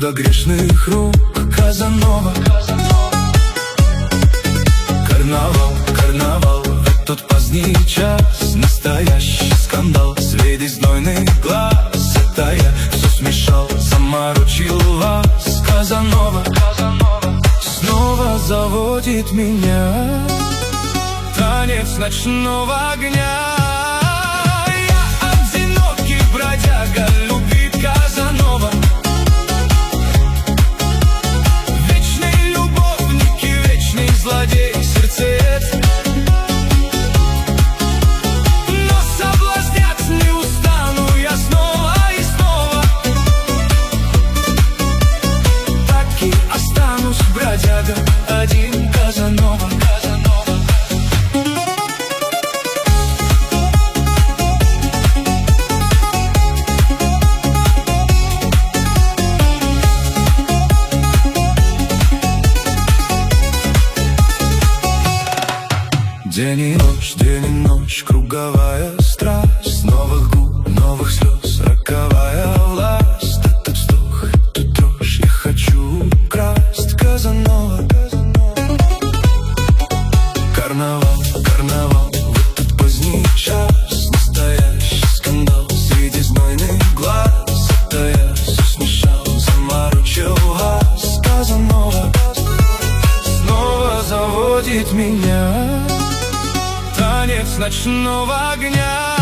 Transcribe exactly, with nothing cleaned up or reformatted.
Дело грешных рук, Казанова. Карнавал, карнавал, в этот поздний час настоящий скандал. Среди знойных глаз это я все смешал, заморочил вас. Казанова снова заводит меня танец ночного огня. Я одинокий бродяга, любит Казанова. Вечный любовник и вечный злодей, сердцеед. Но соблазнять не устану я снова и снова. Так и останусь бродяга один. Казанова. День и ночь, день и ночь, круговая страсть. Новых губ, новых слез, роковая власть. Этот вздох, эту дрожь я хочу украсть. Казанова. Карнавал, карнавал, в этот поздний час настоящий скандал. Среди знойных глаз это я все смешал, заморочил вас. Казанова снова заводит меня танец ночного огня.